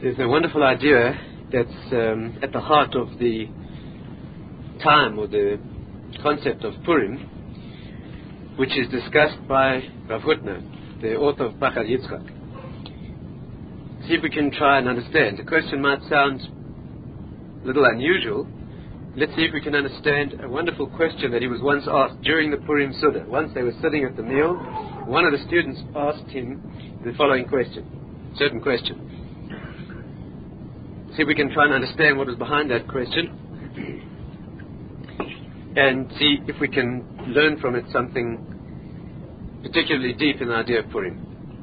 There's a wonderful idea that's at the heart of the time or the concept of Purim, which is discussed by Rav Hutner, the author of Pachad Yitzchak. See if we can try and understand. The question might sound a little unusual. Let's see if we can understand a wonderful question that he was once asked during the Purim Suda. Once they were sitting at the meal, one of the students asked him the following question, certain question. See if we can try and understand what was behind that question and see if we can learn from it something particularly deep in the idea of Purim.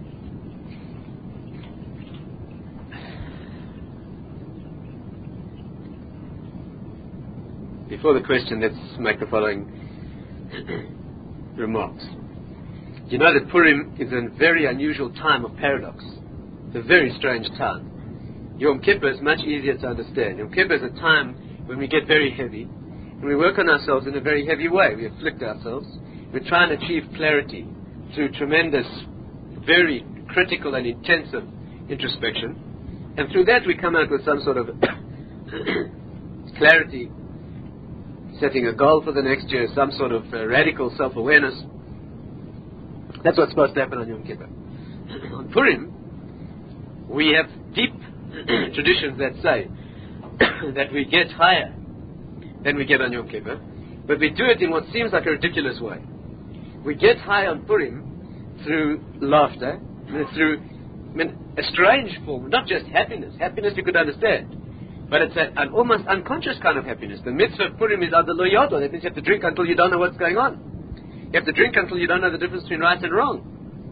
Before the question, let's make the following remarks. You know that Purim is a very unusual time of paradox. It's a very strange time. Yom Kippur is much easier to understand. Yom Kippur is a time when we get very heavy, and we work on ourselves in a very heavy way. We afflict ourselves. We try and achieve clarity through tremendous, very critical and intensive introspection. And through that we come out with some sort of clarity, setting a goal for the next year, some sort of radical self-awareness. That's what's supposed to happen on Yom Kippur. On Purim, we have deep traditions that say that we get higher than we get on Yom Kippur, but we do it in what seems like a ridiculous way. We get high on Purim through laughter, through a strange form, not just happiness. Happiness you could understand, but it's an almost unconscious kind of happiness. The mitzvah of Purim is ad lo yado. That means you have to drink until you don't know what's going on. You have to drink until you don't know the difference between right and wrong.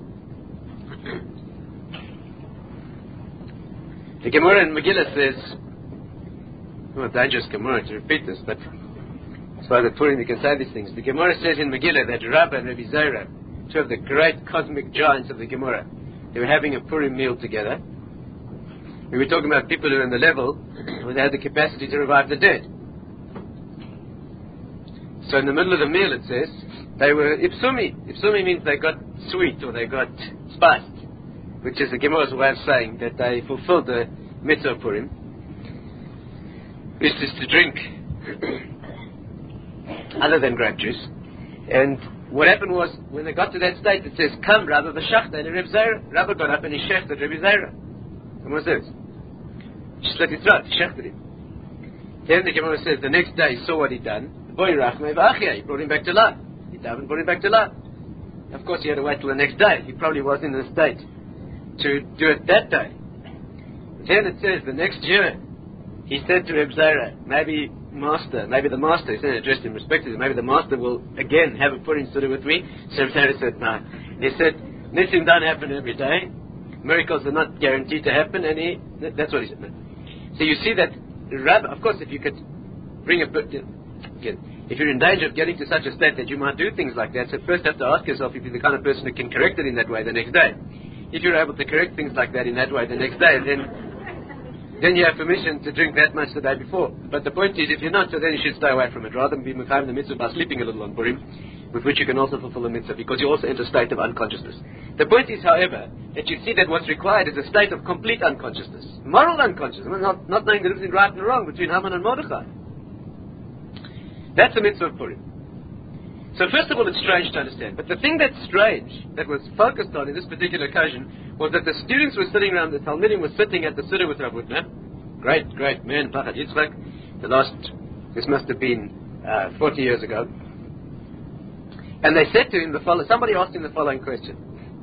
The Gemara in Megillah says, well, dangerous Gemara to repeat this, but as far as Purim you can say these things. The Gemara says in Megillah that Rabbah and Rabbi Zera, two of the great cosmic giants of the Gemara, they were having a Purim meal together. We were talking about people who are in the level where they had the capacity to revive the dead. So in the middle of the meal it says, they were ipsumi. Ipsumi means they got sweet or they got spiced, which is the Gemara's way of saying that they fulfilled the mitzvah of Purim, which is to drink other than grape juice. And what happened was, when they got to that state, it says, Come, Rabba v'shachta, and Reb Zera. Rabba got up and he shechted Rabbi Zera. And what says? He slit his throat, he shechted him. Then the Gemara says, the next day he saw what he'd done. He brought him back to life. He davened, brought him back to life. Of course, he had to wait till the next day. He probably was in the state to do it that day. Then it says, the next year, he said to Reb Zera, maybe the master, he said, addressed him respectively, maybe the master will again have a Purim Suda with me. So Reb Zera said, no. He said, Nisim don't happen every day. Miracles are not guaranteed to happen, and that's what he said. No. So you see that, of course, if you could bring if you're in danger of getting to such a state that you might do things like that, so first you have to ask yourself if you're the kind of person who can correct it in that way the next day. If you're able to correct things like that in that way the next day, then you have permission to drink that much the day before. But the point is, if you're not, so then you should stay away from it. Rather than be mekayim the mitzvah by sleeping a little on Purim, with which you can also fulfill the mitzvah, because you also enter a state of unconsciousness. The point is, however, that you see that what's required is a state of complete unconsciousness. Moral unconsciousness, not knowing the difference between right and wrong, between Haman and Mordechai. That's the mitzvah of Purim. So first of all, it's strange to understand. But the thing that's strange, that was focused on in this particular occasion, was that the students were sitting around, the Talmidim were sitting at the Suda with Rav Hutner, great man, Pachad Yitzchak, this must have been 40 years ago. And they said to him somebody asked him the following question.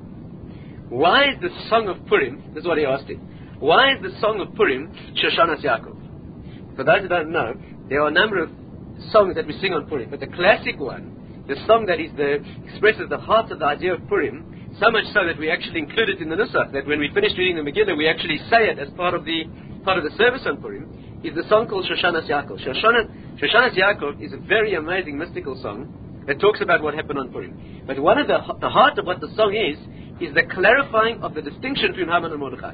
Why is the song of Purim, this is what he asked him, why is the song of Purim Shoshanas Yaakov? For those who don't know, there are a number of songs that we sing on Purim, but the classic one, the song that expresses the heart of the idea of Purim, so much so that we actually include it in the Nusach, that when we finish reading the Megillah, we actually say it as part of the service on Purim, is the song called Shoshanas Yaakov. Shoshanas Yaakov is a very amazing mystical song that talks about what happened on Purim. But one of the heart of what the song is the clarifying of the distinction between Haman and Mordechai.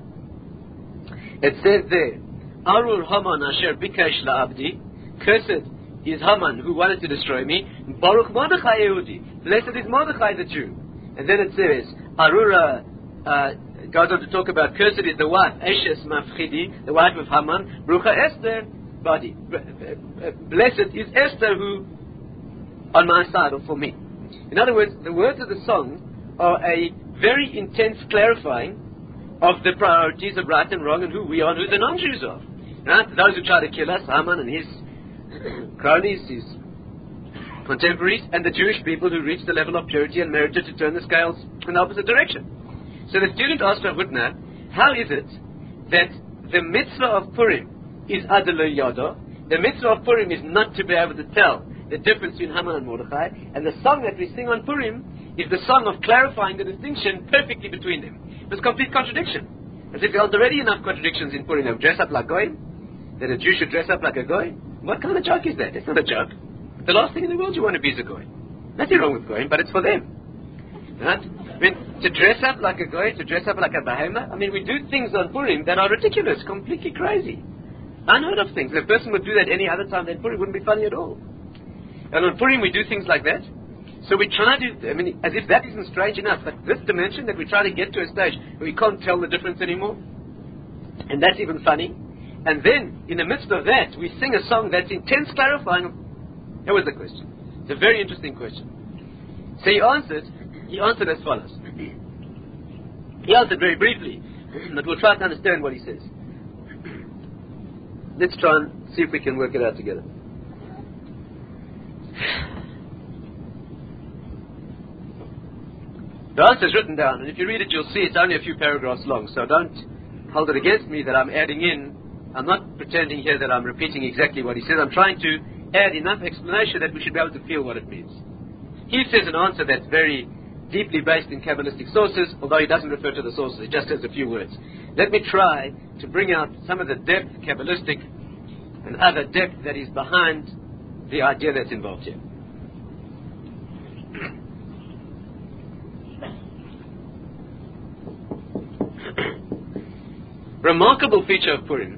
It says there, Arur Haman asher bikesh la'abdi, cursed is Haman who wanted to destroy me, Baruch Mordechai Yehudi, blessed is Mordechai the Jew. And then it says, Arura goes on to talk about cursed is the wife, Eshes Mafchidi, the wife of Haman, Brucha Esther, body. Blessed is Esther who, on my side or for me. In other words, the words of the song are a very intense clarifying of the priorities of right and wrong and who we are and who the non-Jews are. Right? Those who try to kill us, Haman and his cronies, his contemporaries, and the Jewish people who reached the level of purity and merited to turn the scales in the opposite direction. So the student asked Rav Hutner, how is it that the mitzvah of Purim is Adelo Yada, the mitzvah of Purim is not to be able to tell the difference between Haman and Mordechai, and the song that we sing on Purim is the song of clarifying the distinction perfectly between them. It's a complete contradiction. As if there's already enough contradictions in Purim. Of dress up like Goyim, that a Jew should dress up like a Goy. What kind of joke is that? It's not a joke. The last thing in the world you want to be is a Goy. Nothing wrong with Goyim, but it's for them. Right? I mean, to dress up like a Goy, to dress up like a Behemoth, I mean, we do things on Purim that are ridiculous, completely crazy. Unheard of things. If a person would do that any other time, then Purim wouldn't be funny at all. And on Purim we do things like that. So we try to, I mean, as if that isn't strange enough, but this dimension that we try to get to a stage where we can't tell the difference anymore, and that's even funny. And then, in the midst of that, we sing a song that's intense clarifying. That was the question. It's a very interesting question. So he answered as follows. He answered very briefly, but we'll try to understand what he says. Let's try and see if we can work it out together. The answer is written down, and if you read it, you'll see it's only a few paragraphs long, so don't hold it against me that I'm adding in. I'm not pretending here that I'm repeating exactly what he says. I'm trying to add enough explanation that we should be able to feel what it means. He says an answer that's very deeply based in Kabbalistic sources, although he doesn't refer to the sources, he just says a few words. Let me try to bring out some of the depth, Kabbalistic and other depth that is behind the idea that's involved here. A remarkable feature of Purim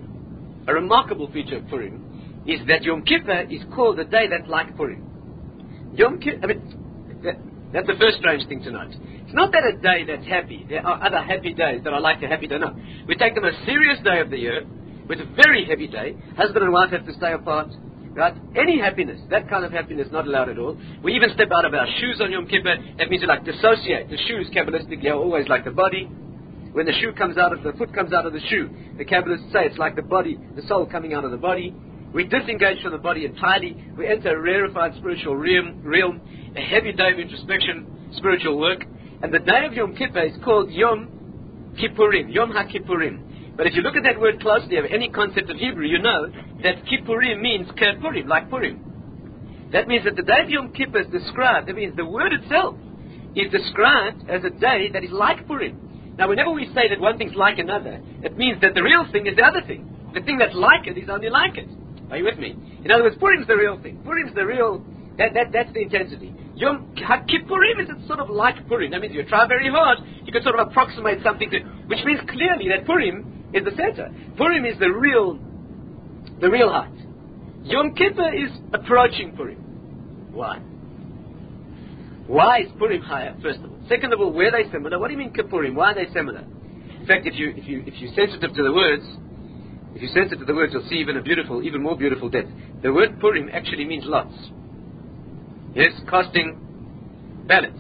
is that Yom Kippur is called a day that's like Purim. Yom Kippur, I mean, that's the first strange thing to note. It's not that a day that's happy. There are other happy days that are like a happy day. No. We take them a serious day of the year, with a very heavy day. Husband and wife have to stay apart. Right? Any happiness, that kind of happiness, not allowed at all. We even step out of our shoes on Yom Kippur. That means we like dissociate. The shoes, Kabbalistically, are always like the body. When the shoe comes out of the foot comes out of the shoe, the Kabbalists say it's like the body, the soul coming out of the body. We disengage from the body entirely. We enter a rarefied spiritual realm, a heavy day of introspection, spiritual work. And the day of Yom Kippur is called Yom Kippurim, Yom HaKippurim. But if you look at that word closely, of any concept of Hebrew, you know that Kippurim means Purim, like Purim. That means that the day of Yom Kippur is described, that means the word itself is described as a day that is like Purim. Now, whenever we say that one thing's like another, it means that the real thing is the other thing. The thing that's like it is only like it. Are you with me? In other words, Purim's the real thing. Purim's the real, that's the intensity. Yom Kippurim is sort of like Purim. That means you try very hard, you can sort of approximate something to, which means clearly that Purim is the center. Purim is the real height. Yom Kippur is approaching Purim. Why? Why is Purim higher, first of all? Second of all, where are they similar? What do you mean Kippurim? Why are they similar? In fact, if you're sensitive to the words, you'll see even more beautiful depth. The word Purim actually means lots. Yes, casting ballots.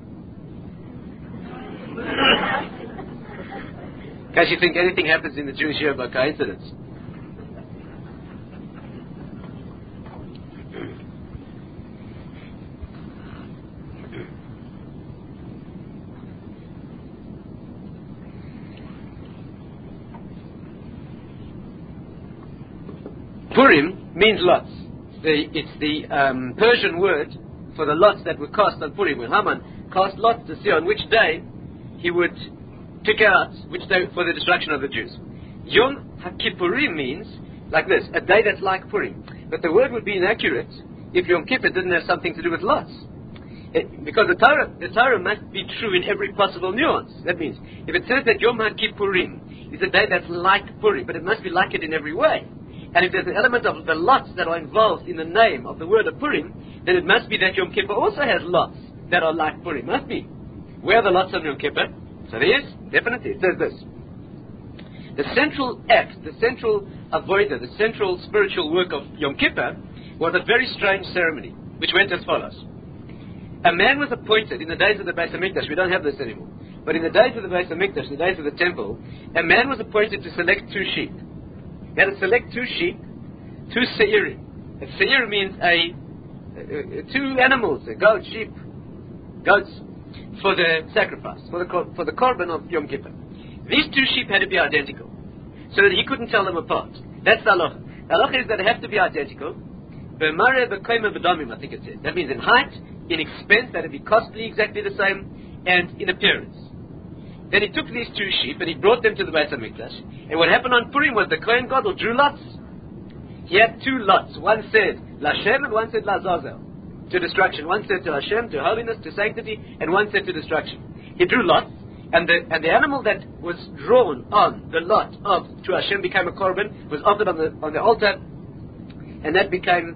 In case you think anything happens in the Jewish year by coincidence. Purim means lots. It's the Persian word for the lots that were cast on Purim. When Haman cast lots to see on which day he would pick out which day for the destruction of the Jews. Yom HaKippurim means, like this, a day that's like Purim. But the word would be inaccurate if Yom Kippur didn't have something to do with lots. Because the Torah must be true in every possible nuance. That means, if it says that Yom HaKippurim is a day that's like Purim, but it must be like it in every way. And if there's an element of the lots that are involved in the name of the word of Purim, then it must be that Yom Kippur also has lots that are like Purim. Must be. Where are the lots of Yom Kippur? So there is Definitely. It says this. The central act, the central avodah, the central spiritual work of Yom Kippur was a very strange ceremony, which went as follows. A man was appointed in the days of the Beis HaMikdash. We don't have this anymore. But in the days of the Beis HaMikdash, the days of the temple, a man was appointed to select 2 sheep. He had to select 2 sheep, 2 seirim. A seir means 2 animals, a goat, sheep, goats, for the sacrifice, for the korban of Yom Kippur. These 2 sheep had to be identical, so that he couldn't tell them apart. That's the halacha. The halacha is that they have to be identical. B'mare b'koyma b'domim, I think it says. That means in height, in expense, that would be costly exactly the same, and in appearance. Then he took these 2 sheep and he brought them to the Beis HaMikdash. And what happened on Purim was the Kohen Gadol drew lots. He had 2 lots. One said Lashem and one said Lazazel, to destruction. One said to Hashem, to holiness, to sanctity, and one said to destruction. He drew lots, and the animal that was drawn on the lot of to Hashem became a korban, was offered on the altar, and that became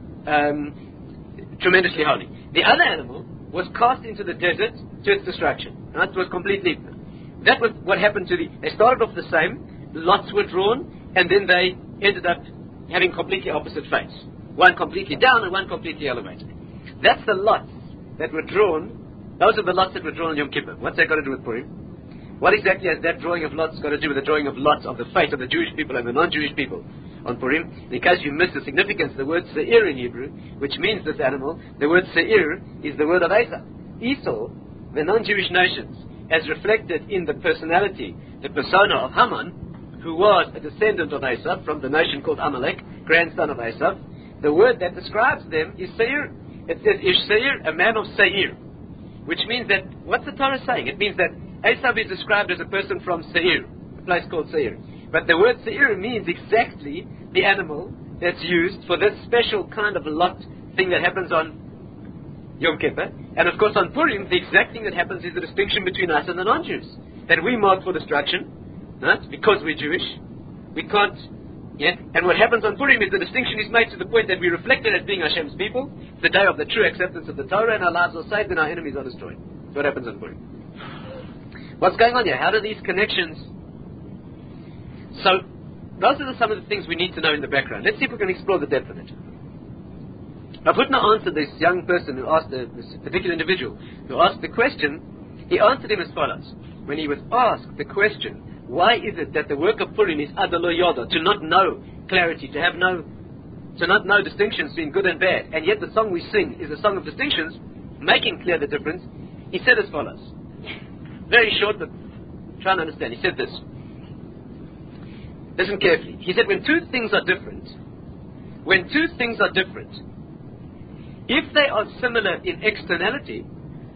tremendously holy. The other animal was cast into the desert to its destruction. Right? It was completely. That was what happened to they started off the same, lots were drawn, and then they ended up having completely opposite fates. One completely down and one completely elevated. That's the lots that were drawn. Those are the lots that were drawn on Yom Kippur. What's that got to do with Purim? What exactly has that drawing of lots got to do with the drawing of lots of the fate of the Jewish people and the non-Jewish people on Purim? In case you missed the significance, the word seir in Hebrew, which means this animal, the word seir is the word of Esau. Esau, the non-Jewish nations, as reflected in the personality, the persona of Haman, who was a descendant of Esau from the nation called Amalek, grandson of Esau. The word that describes them is Seir. It says Ish Seir, a man of Seir, which means that, what's the Torah saying? It means that Esau is described as a person from Seir, a place called Seir. But the word Seir means exactly the animal that's used for this special kind of lot thing that happens on Yom Kippur. And of course on Purim, the exact thing that happens is the distinction between us and the non-Jews. That we mark for destruction, right? Because we're Jewish. We can't, and what happens on Purim is the distinction is made to the point that we reflect it as being Hashem's people, the day of the true acceptance of the Torah, and our lives are saved and our enemies are destroyed. That's what happens on Purim. What's going on here? How do these connections... So, those are some of the things we need to know in the background. Let's see if we can explore the depth of it. Rav Hutner answered this young person who asked, this particular individual, who asked the question. He answered him as follows. When he was asked the question, why is it that the work of Purim is adalo yoda, to not know clarity, to not know distinctions between good and bad, and yet the song we sing is a song of distinctions, making clear the difference? He said as follows. Very short, but try and understand. He said this. Listen carefully. He said, when 2 things are different, if they are similar in externality,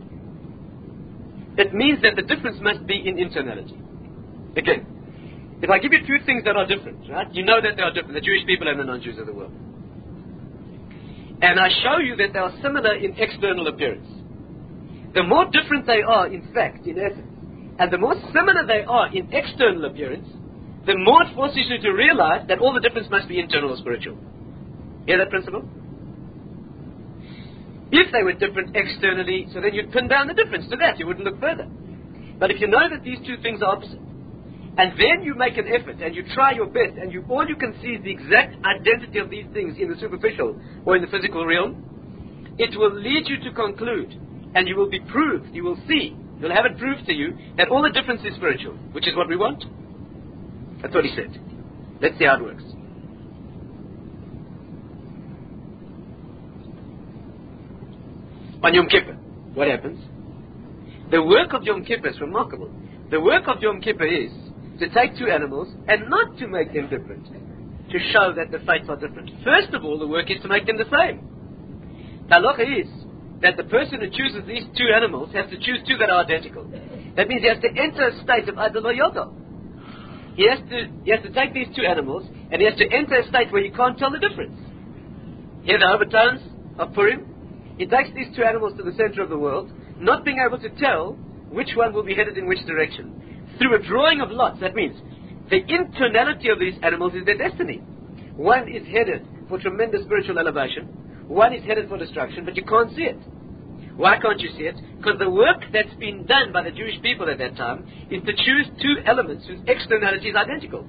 it means that the difference must be in internality. Again, if I give you 2 things that are different, right? You know that they are different, the Jewish people and the non-Jews of the world. And I show you that they are similar in external appearance. The more different they are, in fact, in essence, and the more similar they are in external appearance, the more it forces you to realize that all the difference must be internal or spiritual. Hear that principle? If they were different externally, so then you'd pin down the difference to that. You wouldn't look further. But if you know that these 2 things are opposite, and then you make an effort and you try your best, and all you can see is the exact identity of these things in the superficial or in the physical realm, it will lead you to conclude, and you will be proved, you will see, you'll have it proved to you, that all the difference is spiritual, which is what we want. That's what he said. Let's see how it works. On Yom Kippur, what happens? The work of Yom Kippur is remarkable. The work of Yom Kippur is to take 2 animals and not to make them different, to show that the fates are different. First of all, the work is to make them the same. The halacha is that the person who chooses these 2 animals has to choose 2 that are identical. That means he has to enter a state of adalo yoda. He has to take these 2 animals and he has to enter a state where he can't tell the difference. Hear the overtones of Purim? He takes these 2 animals to the center of the world, not being able to tell which one will be headed in which direction. Through a drawing of lots, that means the internality of these animals is their destiny. One is headed for tremendous spiritual elevation, one is headed for destruction, but you can't see it. Why can't you see it? Because the work that's been done by the Jewish people at that time is to choose two elements whose externality is identical.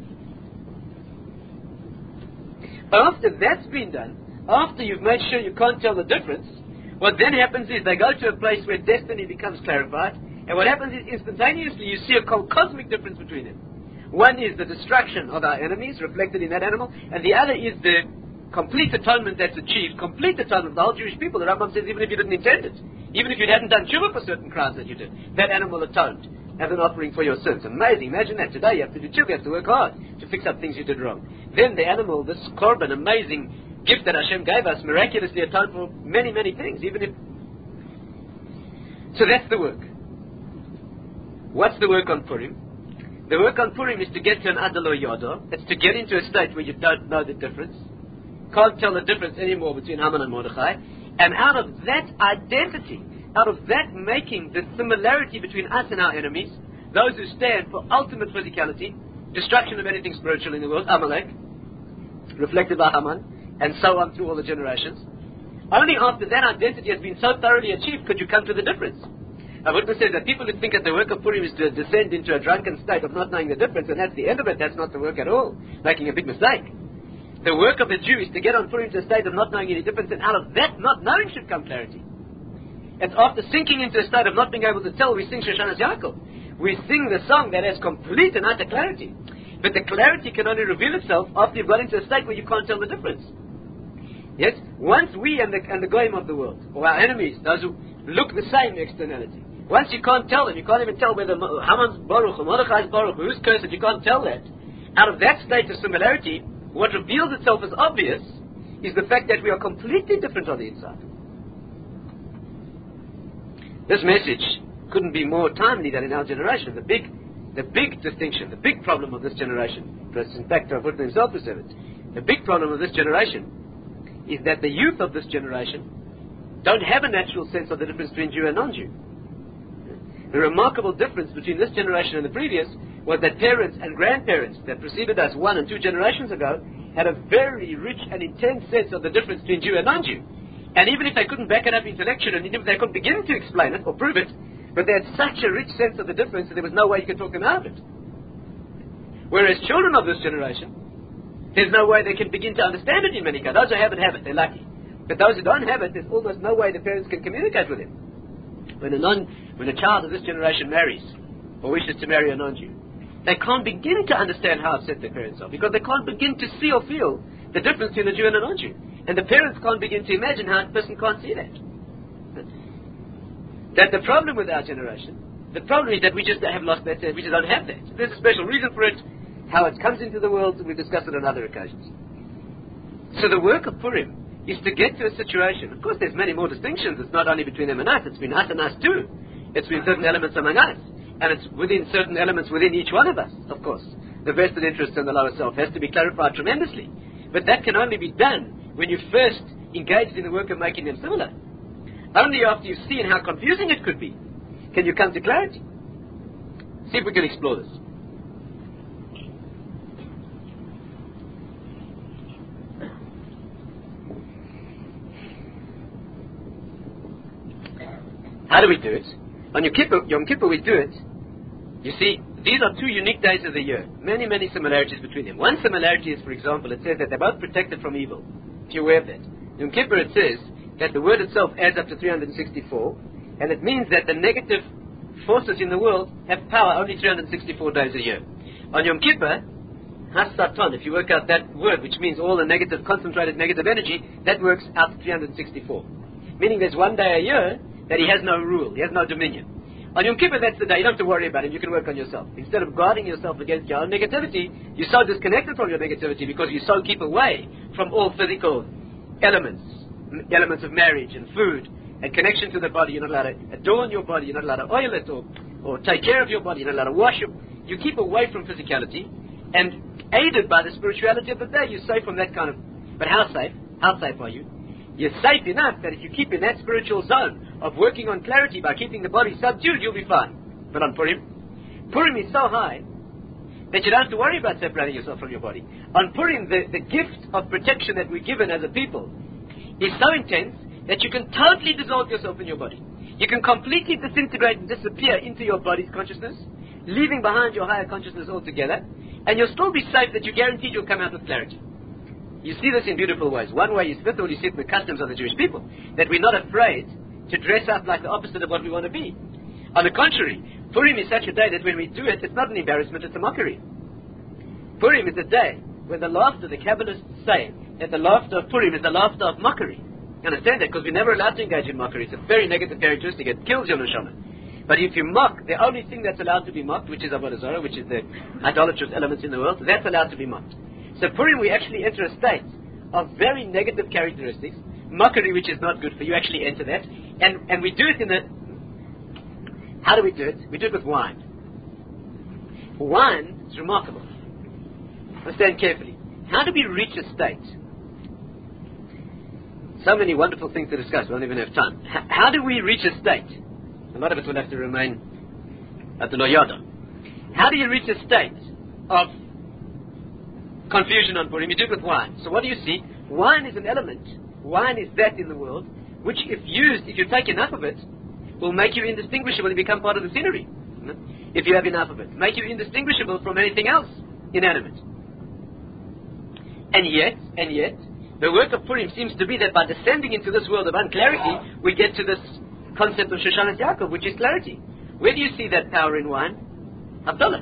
After that's been done, after you've made sure you can't tell the difference, what then happens is they go to a place where destiny becomes clarified, and what happens is instantaneously you see a cosmic difference between them. One is the destruction of our enemies reflected in that animal, and the other is the complete atonement that's achieved, complete atonement of the whole Jewish people. The Rambam says even if you didn't intend it, even if you hadn't done tshuva for certain crimes that you did, that animal atoned as an offering for your sins. Amazing. Imagine that. Today you have to do tshuva, you have to work hard to fix up things you did wrong. Then the animal, this korban, amazing gift that Hashem gave us, miraculously atoned for many, many things, even if... So that's the work. What's the work on Purim? The work on Purim is to get to an Adalo Yodo. It's to get into a state where you don't know the difference. Can't tell the difference anymore between Haman and Mordechai. And out of that identity, out of that making the similarity between us and our enemies, those who stand for ultimate physicality, destruction of anything spiritual in the world, Amalek, reflected by Haman, and so on through all the generations. Only after that identity has been so thoroughly achieved could you come to the difference. Our witness says that people who think that the work of Purim is to descend into a drunken state of not knowing the difference, and that's the end of it, that's not the work at all, making a big mistake. The work of the Jew is to get on Purim to a state of not knowing any difference, and out of that not knowing should come clarity. And after sinking into a state of not being able to tell, we sing Shoshanas Yaakov. We sing the song that has complete and utter clarity. But the clarity can only reveal itself after you've got into a state where you can't tell the difference. Yes? Once we and the goyim of the world, or our enemies, those who look the same externality, once you can't tell them, you can't even tell whether Haman's Baruch or Mordechai's Baruch, who's cursed, you can't tell that. Out of that state of similarity, what reveals itself as obvious is the fact that we are completely different on the inside. This message couldn't be more timely than in our generation. The big distinction, the big problem of this generation, in fact, Rav Hutner himself has said it, the big problem of this generation is that the youth of this generation don't have a natural sense of the difference between Jew and non-Jew. The remarkable difference between this generation and the previous was that parents and grandparents that preceded us 1 and 2 generations ago had a very rich and intense sense of the difference between Jew and non-Jew. And even if they couldn't back it up intellectually, and even if they couldn't begin to explain it or prove it, but they had such a rich sense of the difference that there was no way you could talk them out of it. Whereas children of this generation, there's no way they can begin to understand it in many cases. Those who have it, they're lucky. But those who don't have it, there's almost no way the parents can communicate with them. When a child of this generation marries, or wishes to marry a non-Jew, they can't begin to understand how upset their parents are, because they can't begin to see or feel the difference between a Jew and a non-Jew. And the parents can't begin to imagine how a person can't see that. That the problem with our generation, the problem is that we just have lost that sense, we just don't have that. There's a special reason for it, how it comes into the world, we've discussed it on other occasions. So the work of Purim is to get to a situation. Of course, there's many more distinctions. It's not only between them and us. It's between us and us too. It's between certain elements among us. And it's within certain elements within each one of us, of course. The vested interest in the lower self has to be clarified tremendously. But that can only be done when you first engaged in the work of making them similar. Only after you've seen how confusing it could be can you come to clarity. See if we can explore this. How do we do it? On Yom Kippur we do it. You see, these are 2 unique days of the year. Many, many similarities between them. One similarity is, for example, it says that they're both protected from evil. If you're aware of that. Yom Kippur it says that the word itself adds up to 364, and it means that the negative forces in the world have power only 364 days a year. On Yom Kippur, Has-Satan, if you work out that word, which means all the negative, concentrated negative energy, that works out to 364. Meaning there's one day a year that he has no rule, he has no dominion. On Yom Kippur, that's the day, you don't have to worry about it, you can work on yourself. Instead of guarding yourself against your own negativity, you're so disconnected from your negativity because you so keep away from all physical elements of marriage and food and connection to the body. You're not allowed to adorn your body, you're not allowed to oil it or take care of your body, you're not allowed to wash it. You keep away from physicality, and aided by the spirituality of the day, you're safe from that kind of... But how safe? How safe are you? You're safe enough that if you keep in that spiritual zone of working on clarity by keeping the body subdued, you'll be fine. But on Purim is so high that you don't have to worry about separating yourself from your body. On Purim, the gift of protection that we're given as a people is so intense that you can totally dissolve yourself in your body. You can completely disintegrate and disappear into your body's conscissness, leaving behind your higher consciousness altogether, and you'll still be safe that you're guaranteed you'll come out with clarity. You see this in beautiful ways. One way is literally you see it in the customs of the Jewish people, that we're not afraid to dress up like the opposite of what we want to be. On the contrary, Purim is such a day that when we do it, it's not an embarrassment, it's a mockery. Purim is a day when the laughter, the Kabbalists say that the laughter of Purim is the laughter of mockery. You understand that? Because we're never allowed to engage in mockery. It's a very negative characteristic. It kills your neshama. But if you mock, the only thing that's allowed to be mocked, which is Avodah Zarah, which is the idolatrous elements in the world, that's allowed to be mocked. So Purim, we actually enter a state of very negative characteristics, mockery, which is not good for you, actually enter that, and we do it in the... How do we do it? We do it with wine. Wine is remarkable. Understand carefully. How do we reach a state? So many wonderful things to discuss, we don't even have time. How do we reach a state? A lot of it will have to remain at the Lo Yada. How do you reach a state of confusion on Purim? You do it with wine. So what do you see? Wine is an element. Wine is that in the world, which if used, if you take enough of it, will make you indistinguishable and become part of the scenery. If you have enough of it. Make you indistinguishable from anything else inanimate. And yet, the work of Purim seems to be that by descending into this world of unclarity, we get to this concept of Shoshanas Yaakov, which is clarity. Where do you see that power in wine? Havdalah.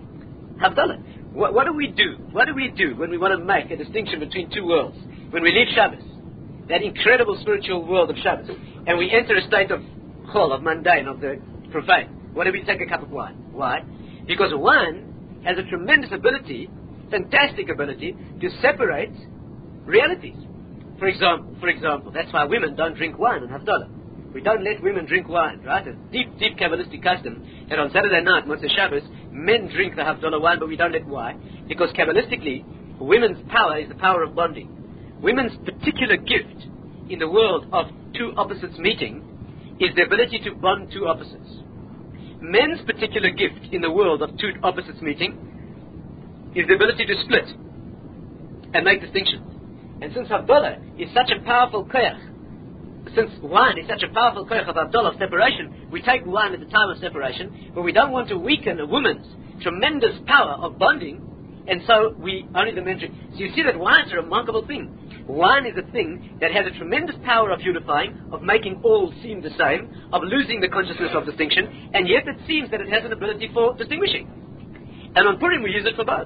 What do we do? What do we do when we want to make a distinction between two worlds? When we leave Shabbos, that incredible spiritual world of Shabbos, and we enter a state of chol, of mundane, of the profane. What do we take a cup of wine? Why? Because wine has a tremendous ability, fantastic ability, to separate realities. For example, that's why women don't drink wine and Havdalah. We don't let women drink wine, right? A deep Kabbalistic custom that on Saturday night, Motzei Shabbos, men drink the Havdalah wine, but we don't let why? Because Kabbalistically, women's power is the power of bonding. Women's particular gift in the world of two opposites meeting is the ability to bond two opposites. Men's particular gift in the world of two opposites meeting is the ability to split and make distinctions. And since Havdalah is such a powerful koyach, since wine is such a powerful koyach of Havdalah, of separation, we take wine at the time of separation, but we don't want to weaken a woman's tremendous power of bonding, and so we only the men drink. So you see that wine is a remarkable thing. Wine is a thing that has a tremendous power of unifying, of making all seem the same, of losing the consciousness of distinction, and yet it seems that it has an ability for distinguishing. And on Purim we use it for both.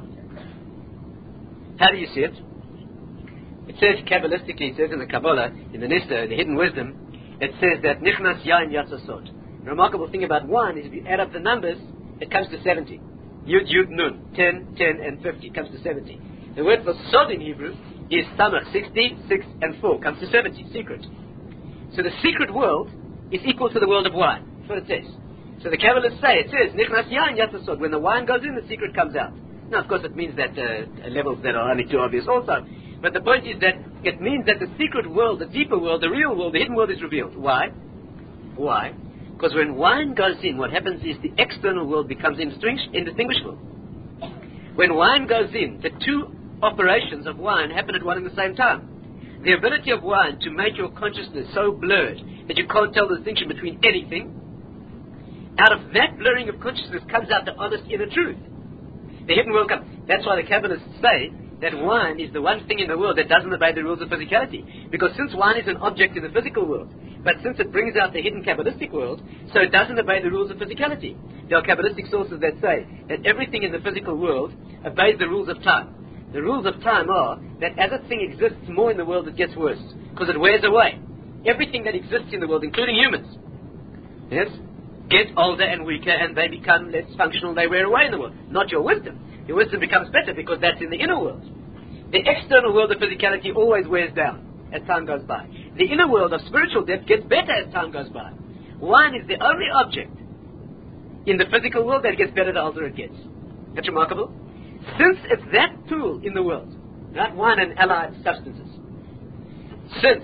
How do you see it? It says Kabbalistically, it says in the Kabbalah, in the Nista, the Hidden Wisdom, it says that Nichnas Yain Yatzasod. The remarkable thing about wine is if you add up the numbers, it comes to 70. Yud, Yud, Nun, 10, 10, and 50, comes to 70. The word for Sod in Hebrew is Samach, 60, 6, and 4, comes to 70, secret. So the secret world is equal to the world of wine. That's what it says. So the Kabbalists say, it says, Nichnas Yain Yatzasod. When the wine goes in, the secret comes out. Now, of course, it means that levels that are only too obvious also. But the point is that it means that the secret world, the deeper world, the real world, the hidden world is revealed. Why? Why? Because when wine goes in, what happens is the external world becomes indistinguishable. When wine goes in, the two operations of wine happen at one and the same time. The ability of wine to make your consciousness so blurred that you can't tell the distinction between anything, out of that blurring of consciousness comes out the honest inner truth. The hidden world comes. That's why the Kabbalists say that wine is the one thing in the world that doesn't obey the rules of physicality. Because since wine is an object in the physical world, but since it brings out the hidden Kabbalistic world, so it doesn't obey the rules of physicality. There are Kabbalistic sources that say that everything in the physical world obeys the rules of time. The rules of time are that as a thing exists more in the world, it gets worse, because it wears away. Everything that exists in the world, including humans, yes, get older and weaker, and they become less functional, they wear away in the world. Not your wisdom. Your wisdom becomes better because that's in the inner world. The external world of physicality always wears down as time goes by. The inner world of spiritual depth gets better as time goes by. Wine is the only object in the physical world that gets better the older it gets. That's remarkable. Since it's that tool in the world, right, wine and allied substances, since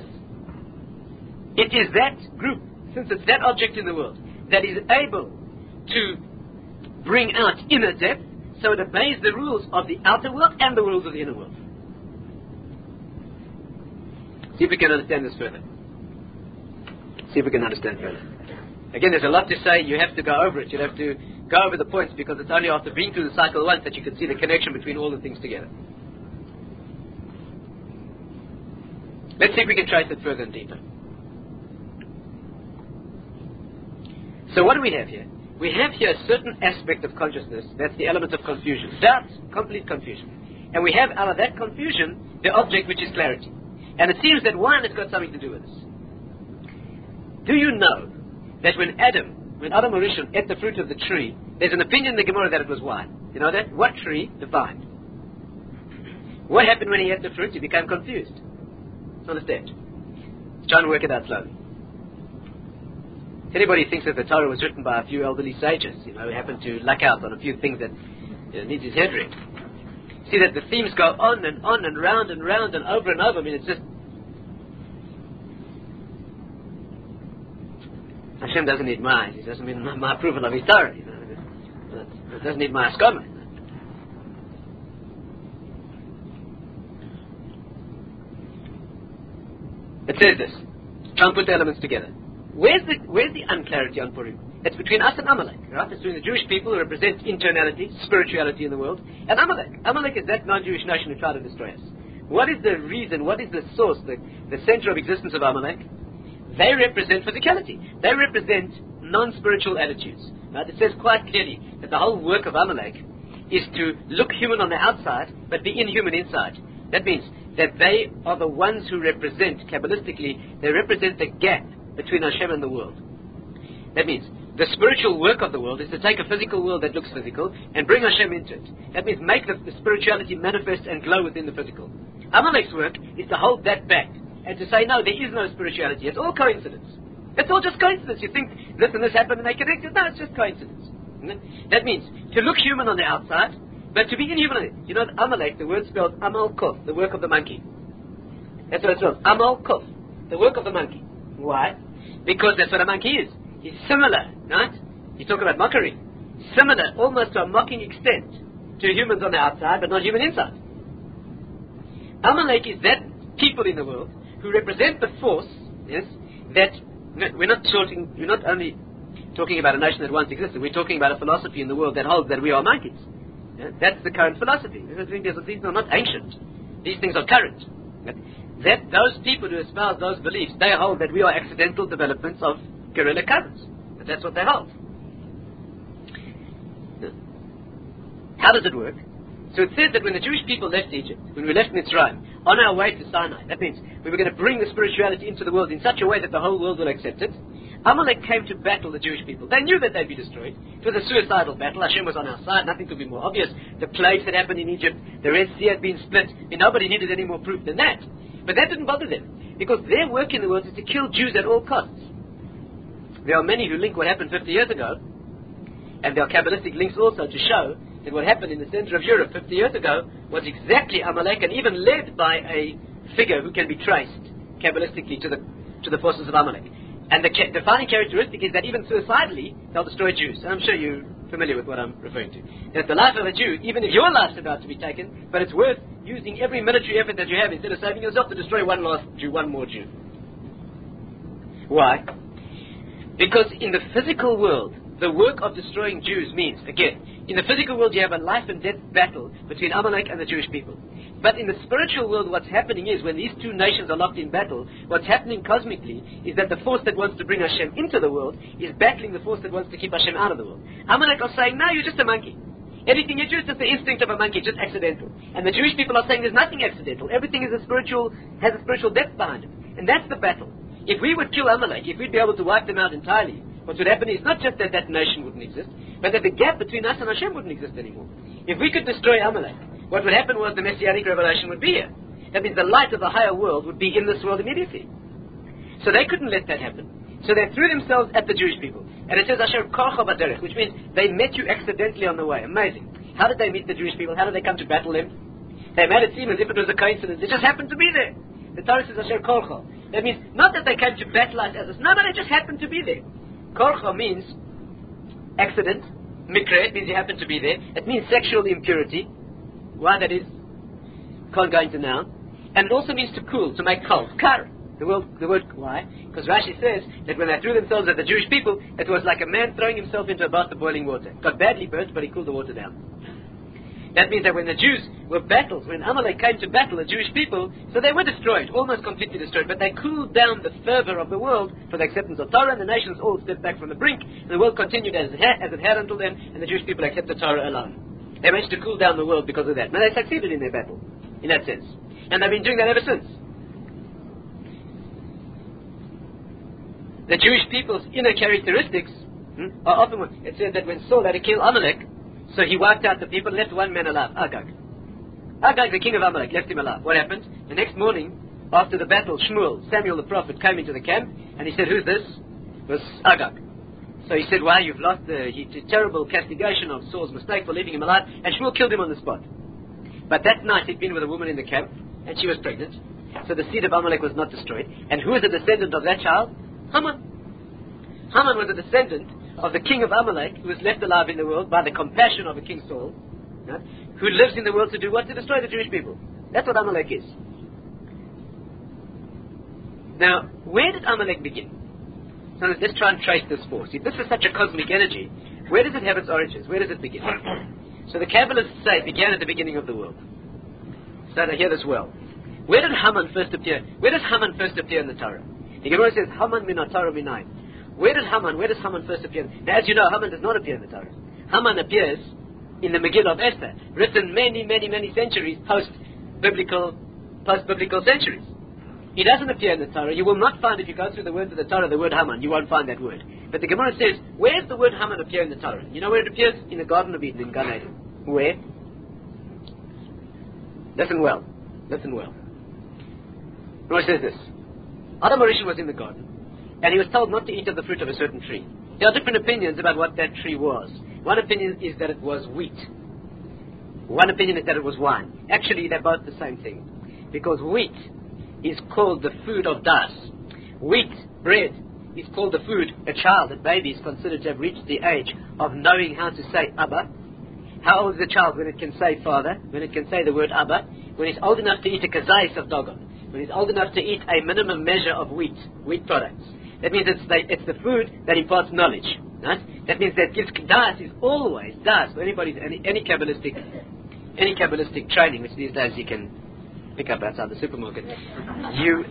it is that group, since it's that object in the world that is able to bring out inner depth, so it obeys the rules of the outer world and the rules of the inner world. See if we can understand this further. See if we can understand further. Again, there's a lot to say. You have to go over it. You'll have to go over the points, because it's only after being through the cycle once that you can see the connection between all the things together. Let's see if we can trace it further and deeper. So what do we have here? We have here a certain aspect of consciousness, that's the element of confusion. Doubt, complete confusion. And we have out of that confusion the object which is clarity. And it seems that one has got something to do with this. Do you know that when Adam Rishon ate the fruit of the tree, there's an opinion in the Gemara that it was wine? You know that? What tree? The vine. What happened when he ate the fruit? He became confused. It's on the stage. He's trying to work it out slowly. If anybody thinks that the Torah was written by a few elderly sages, who happened to luck out on a few things that needs his head rigged. See that the themes go on and round and round and over and over. I mean, it's just... Hashem doesn't need mine. He doesn't need my approval of his Torah. It doesn't need my ascoma. It says this. Try and put the elements together. Where's the unclarity on Purim? It's between us and Amalek, right? It's between the Jewish people who represent internality, spirituality in the world, and Amalek. Amalek is that non-Jewish nation who tried to destroy us. What is the reason, what is the source, the center of existence of Amalek? They represent physicality. They represent non-spiritual attitudes. Right? It says quite clearly that the whole work of Amalek is to look human on the outside, but be inhuman inside. That means that they are the ones who represent, Kabbalistically, they represent the gap between Hashem and the world. That means the spiritual work of the world is to take a physical world that looks physical and bring Hashem into it. That means make the spirituality manifest and glow within the physical. Amalek's work is to hold that back and to say, no, there is no spirituality. It's all coincidence. It's all just coincidence. You think this and this happened and they connected. No, it's just coincidence. That means to look human on the outside, but to be inhuman. You know, Amalek, the word spelled Amal Kuf, the work of the monkey. That's what it spells. Amal Kuf, the work of the monkey. Why? Because that's what a monkey is. He's similar, right? You talk about mockery. Similar, almost to a mocking extent, to humans on the outside, but not human inside. Amalek is that people in the world who represent the force, yes, that we're not only talking about a nation that once existed, we're talking about a philosophy in the world that holds that we are monkeys. Yeah? That's the current philosophy. These are not ancient. These things are current. That those people who espouse those beliefs, they hold that we are accidental developments of gorilla cousins. That's what they hold. How does it work? So it says that when the Jewish people left Egypt, when we left Mitzrayim, on our way to Sinai, that means we were going to bring the spirituality into the world in such a way that the whole world will accept it. Amalek came to battle the Jewish people. They knew that they'd be destroyed. It was a suicidal battle. Hashem was on our side. Nothing could be more obvious. The plagues that happened in Egypt, the Red Sea had been split, and nobody needed any more proof than that. But that didn't bother them, because their work in the world is to kill Jews at all costs. There are many who link what happened 50 years ago, and there are Kabbalistic links also to show that what happened in the center of Europe 50 years ago was exactly Amalek, and even led by a figure who can be traced Kabbalistically to the forces of Amalek. And the defining characteristic is that even suicidally, they'll destroy Jews. And I'm sure you're familiar with what I'm referring to. That the life of a Jew, even if your life's about to be taken, but it's worth using every military effort that you have instead of saving yourself to destroy one last Jew, one more Jew. Why? Because in the physical world, the work of destroying Jews means, again, in the physical world you have a life and death battle between Amalek and the Jewish people. But in the spiritual world, what's happening is, when these two nations are locked in battle, what's happening cosmically is that the force that wants to bring Hashem into the world is battling the force that wants to keep Hashem out of the world. Amalek are saying, no, you're just a monkey. Everything you do is just the instinct of a monkey, just accidental. And the Jewish people are saying there's nothing accidental. Everything is has a spiritual depth behind it. And that's the battle. If we would kill Amalek, if we'd be able to wipe them out entirely, what would happen is not just that that nation wouldn't exist, but that the gap between us and Hashem wouldn't exist anymore. If we could destroy Amalek, what would happen was the Messianic revelation would be here. That means the light of the higher world would be in this world immediately. So they couldn't let that happen. So they threw themselves at the Jewish people. And it says, Asher Korcha Baderech, which means they met you accidentally on the way. Amazing. How did they meet the Jewish people? How did they come to battle them? They made it seem as if it was a coincidence. It just happened to be there. The Torah says Asher Korcha. That means not that they came to battle us as us. No, but they just happened to be there. Korcha means accident. Mikre, it means you happen to be there. It means sexual impurity. Why that is, can't go into now. And it also means to cool, to make cold. Kar. The word, why? Because Rashi says that when they threw themselves at the Jewish people, it was like a man throwing himself into a bath of boiling water. Got badly burnt, but he cooled the water down. That means that when the Jews were battled, when Amalek came to battle the Jewish people, so they were destroyed, almost completely destroyed, but they cooled down the fervor of the world for the acceptance of Torah, and the nations all stepped back from the brink, and the world continued as it had until then, and the Jewish people accepted Torah alone. They managed to cool down the world because of that. Now they succeeded in their battle, in that sense. And they've been doing that ever since. The Jewish people's inner characteristics are often, it said that when Saul had to kill Amalek, so he wiped out the people and left one man alive, Agag. Agag, the king of Amalek, left him alive. What happened? The next morning, after the battle, Shmuel, Samuel the prophet, came into the camp, and he said, who's this? It was Agag. So he said, why, you've lost the terrible castigation of Saul's mistake for leaving him alive, and Shmuel killed him on the spot. But that night he'd been with a woman in the camp, and she was pregnant, so the seed of Amalek was not destroyed. And who was the descendant of that child? Haman. Haman was a descendant of the king of Amalek, who was left alive in the world by the compassion of a King Saul, who lives in the world to do what? To destroy the Jewish people. That's what Amalek is. Now, where did Amalek begin? So let's try and trace this force. If this is such a cosmic energy, where does it have its origins? Where does it begin? So the Kabbalists say it began at the beginning of the world. So to hear this well. Where did Haman first appear? Where does Haman first appear in the Torah? The Gemara says, Haman min Torah minayin. Where does Haman first appear? Now, as you know, Haman does not appear in the Torah. Haman appears in the Megillah of Esther, written many, many, many centuries post-biblical centuries. He doesn't appear in the Torah. You will not find, if you go through the words of the Torah, the word Haman. You won't find that word. But the Gemara says, where does the word Haman appear in the Torah? You know where it appears? In the Garden of Eden, in Gan Eden. Where? Listen well. Gemara says this. Adam HaRishon was in the garden, and he was told not to eat of the fruit of a certain tree. There are different opinions about what that tree was. One opinion is that it was wheat. One opinion is that it was wine. Actually, they're both the same thing. Because wheat is called the food of das. Wheat, bread, is called the food. A child, a baby, is considered to have reached the age of knowing how to say Abba. How old is a child when it can say father? When it can say the word Abba? When it's old enough to eat a kazayis of dogon. When it's old enough to eat a minimum measure of wheat products. That means it's the food that imparts knowledge. Right? That means that gives das is always das. For anybody's any kabbalistic training, which these days you can pick up outside the supermarket. You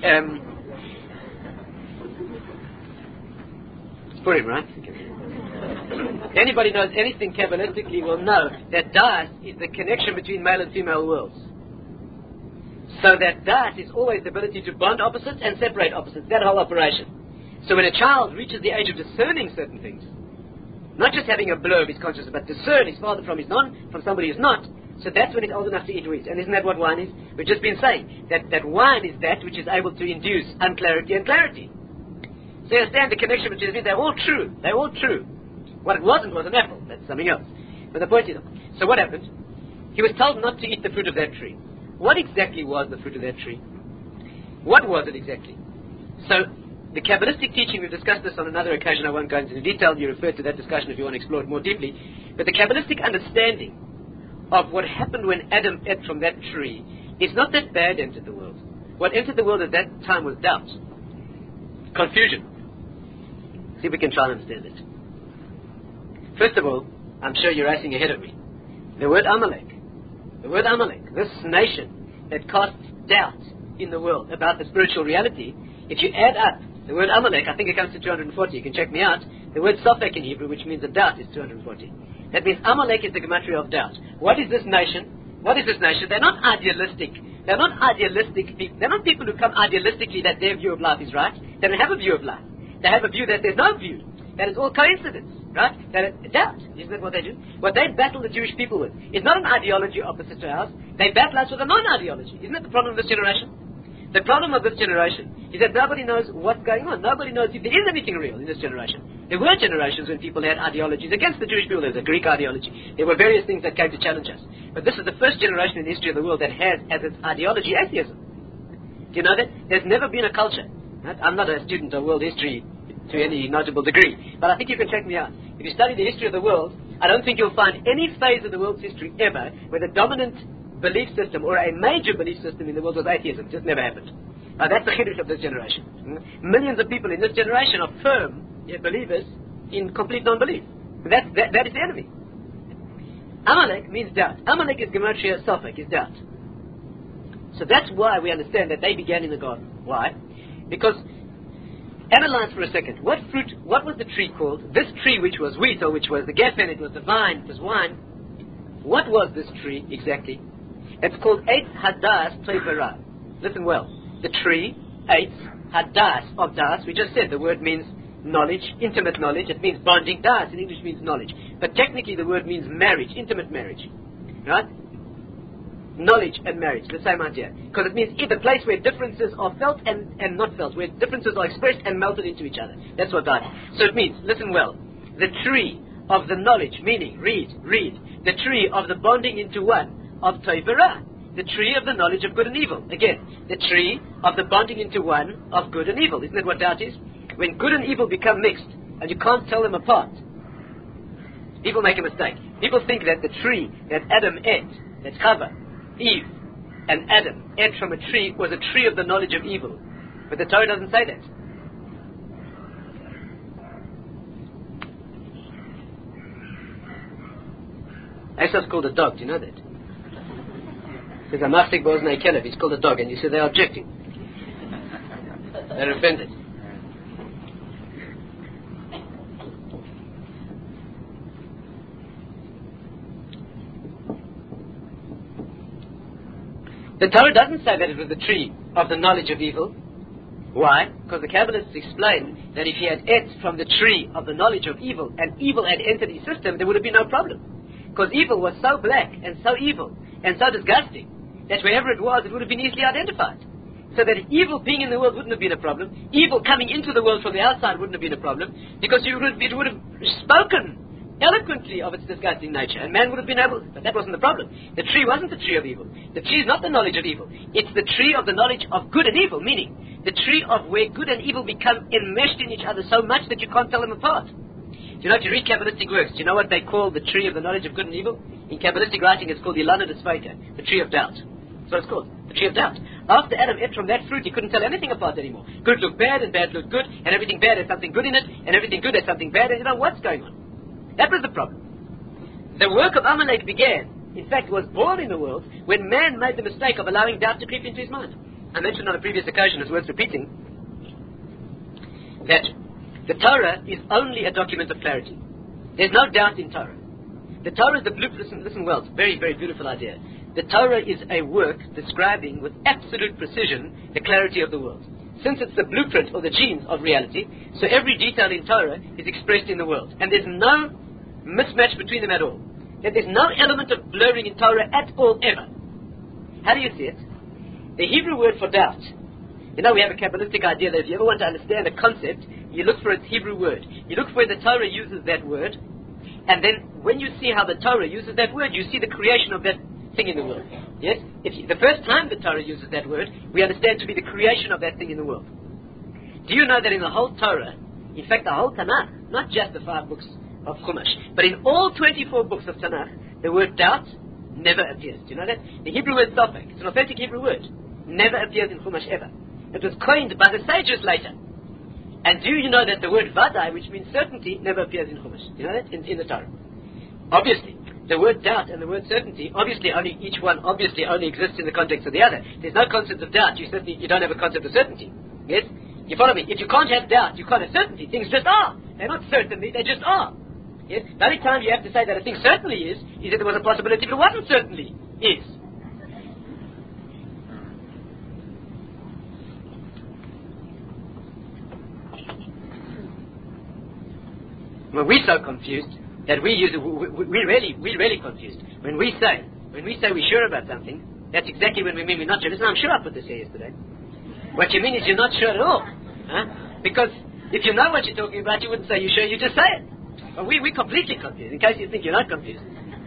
for him, right? Anybody knows anything kabbalistically will know that das is the connection between male and female worlds. So that das is always the ability to bond opposites and separate opposites. That whole operation. So when a child reaches the age of discerning certain things, not just having a blur of his consciousness, but discern his father from his non, from somebody who's not, so that's when he's old enough to eat wheat. And isn't that what wine is? We've just been saying that wine is that which is able to induce unclarity and clarity. So you understand the connection between them. They're all true. What it wasn't was an apple. That's something else. But the point is, so what happened? He was told not to eat the fruit of that tree. What exactly was the fruit of that tree? What was it exactly? So, the Kabbalistic teaching, we've discussed this on another occasion, I won't go into detail, you refer to that discussion if you want to explore it more deeply, but the Kabbalistic understanding of what happened when Adam ate from that tree is not that bad entered the world. What entered the world at that time was doubt, confusion. See if we can try and understand it. First of all, I'm sure you're racing ahead of me. The word Amalek, this nation that casts doubt in the world about the spiritual reality, if you add up the word Amalek, I think it comes to 240. You can check me out. The word Sofek in Hebrew, which means a doubt, is 240. That means Amalek is the gematria of doubt. What is this nation? They're not idealistic. They're not idealistic people. They're not people who come idealistically that their view of life is right. They don't have a view of life. They have a view that there's no view. That it's all coincidence. Right? That it's doubt. Isn't that what they do? What they battle the Jewish people with is not an ideology opposite to ours. They battle us with a non-ideology. Isn't that the problem of this generation? The problem of this generation is that nobody knows what's going on. Nobody knows if there is anything real in this generation. There were generations when people had ideologies against the Jewish people. There was a Greek ideology. There were various things that came to challenge us. But this is the first generation in the history of the world that has as its ideology atheism. Do you know that? There's never been a culture. Right? I'm not a student of world history to any notable degree, but I think you can check me out. If you study the history of the world, I don't think you'll find any phase of the world's history ever where the dominant belief system or a major belief system in the world was atheism. It just never happened. That's the chiddush of this generation. Millions of people in this generation are firm believers in complete non-belief. That is the enemy. Amalek means doubt. Amalek is gematria sophic, is doubt. So that's why we understand that they began in the garden. Why? Because, analyze for a second, what was the tree called? This tree which was wheat, or which was the geffen, it was the vine, it was wine. What was this tree exactly? It's called Eitz Hadas Toivara. Listen well. The tree, Eitz Hadas, of Das, we just said the word means knowledge, intimate knowledge. It means bonding. Das in English means knowledge. But technically the word means marriage, intimate marriage. Right? Knowledge and marriage, the same idea. Because it means the place where differences are felt and not felt, where differences are expressed and melted into each other. That's what that is. So it means, listen well, the tree of the knowledge, meaning, read, the tree of the bonding into one of Toivara. The tree of the knowledge of good and evil. Again, the tree of the bonding into one of good and evil. Isn't that what doubt is? When good and evil become mixed, and you can't tell them apart, people make a mistake. People think that the tree that Adam ate, that's Chava, Eve, and Adam ate from a tree, was a tree of the knowledge of evil. But the Torah doesn't say that. Esau's called a dog, do you know that? There's a Machzik Boznei Kelev, he's called a dog, and you say they're objecting. They're offended. The Torah doesn't say that it was the tree of the knowledge of evil. Why? Because the Kabbalists explain that if he had ate from the tree of the knowledge of evil, and evil had entered his system, there would have been no problem. Because evil was so black, and so evil, and so disgusting, that wherever it was, it would have been easily identified. So that evil being in the world wouldn't have been a problem. Evil coming into the world from the outside wouldn't have been a problem. Because it would have spoken eloquently of its disgusting nature, and man would have been able, but that wasn't the problem. The tree wasn't the tree of evil. The tree is not the knowledge of evil. It's the tree of the knowledge of good and evil, meaning the tree of where good and evil become enmeshed in each other so much that you can't tell them apart. Do you know, if you read Kabbalistic works, do you know what they call the tree of the knowledge of good and evil? In Kabbalistic writing, it's called the Ilana Desveita, the tree of doubt. That's what it's called, the tree of doubt. After Adam ate from that fruit, he couldn't tell anything apart anymore. Good looked bad, and bad looked good, and everything bad had something good in it, and everything good had something bad, and you know what's going on. That was the problem. The work of Amalek began, in fact, was born in the world, when man made the mistake of allowing doubt to creep into his mind. I mentioned on a previous occasion, it's worth repeating, that the Torah is only a document of clarity. There's no doubt in Torah. The Torah is the blueprint. Listen well, it's a very, very beautiful idea. The Torah is a work describing with absolute precision the clarity of the world. Since it's the blueprint or the genes of reality, so every detail in Torah is expressed in the world. And there's no mismatch between them at all. That there's no element of blurring in Torah at all, ever. How do you see it? The Hebrew word for doubt. You know, we have a Kabbalistic idea that if you ever want to understand a concept, you look for its Hebrew word. You look for where the Torah uses that word, and then when you see how the Torah uses that word, you see the creation of that thing in the world. Yes? The first time the Torah uses that word, we understand to be the creation of that thing in the world. Do you know that in the whole Torah, in fact the whole Tanakh, not just the 5 books of Chumash, but in all 24 books of Tanakh, the word doubt never appears. Do you know that? The Hebrew word sophic, it's an authentic Hebrew word, never appears in Chumash ever. It was coined by the sages later. And do you know that the word vadai, which means certainty, never appears in Chumash? Do you know that? In the Torah. Obviously, the word doubt and the word certainty, each one obviously only exists in the context of the other. There's no concept of doubt. You don't have a concept of certainty. Yes? You follow me? If you can't have doubt, you can't have certainty. Things just are. They're not certainly, they just are. Yes? The only time you have to say that a thing certainly is if there was a possibility but it wasn't certainly is. Well, we're so confused that we're really confused. When we say we're sure about something, that's exactly when we mean we're not sure. Listen, I'm sure I put this here yesterday. What you mean is you're not sure at all. Huh? Because if you know what you're talking about, you wouldn't say you're sure, you just say it. But we're completely confused, in case you think you're not confused.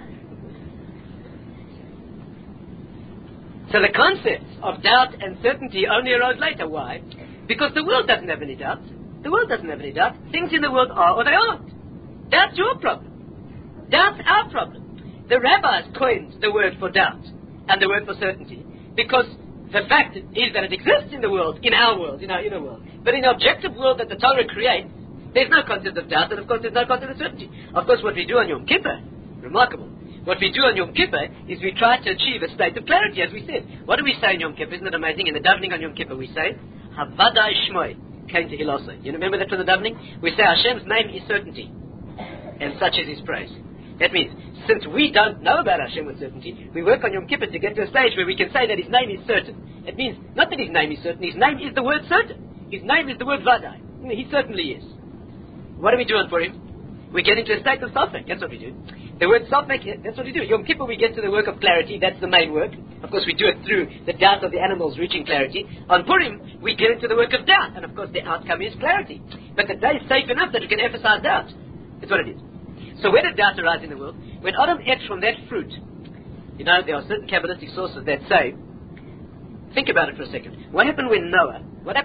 So the concepts of doubt and certainty only arose later. Why? Because the world doesn't have any doubt. The world doesn't have any doubt. Things in the world are or they aren't. Doubt's your problem. Doubt's our problem. The rabbis coined the word for doubt and the word for certainty because The fact is that it exists in the world, in our world, in our inner world. But in the objective world that the Torah creates, there's no concept of doubt, and of course there's no concept of certainty. Of course, what we do on Yom Kippur, remarkable. What we do on Yom Kippur is we try to achieve a state of clarity, as we said. What do we say in Yom Kippur? Isn't it amazing? In the davening on Yom Kippur we say, Havadai Shmoi came to Hilosai. You remember that from the davening? We say Hashem's name is certainty, and such is His praise. That means, since we don't know about Hashem with certainty, we work on Yom Kippur to get to a stage where we can say that His name is certain. It means, not that His name is certain, His name is the word certain. His name is the word Vadai. He certainly is. What do we do on Purim? We get into a state of Safek. That's what we do. The word Safek, that's what we do. Yom Kippur we get to the work of clarity. That's the main work. Of course, we do it through the doubt of the animals reaching clarity. On Purim, we get into the work of doubt. And of course, the outcome is clarity. But the day is safe enough that we can emphasize doubt. That's what it is. So where did doubt arise in the world? When Adam ate from that fruit, you know, there are certain Kabbalistic sources that say, think about it for a second. What happened when Noah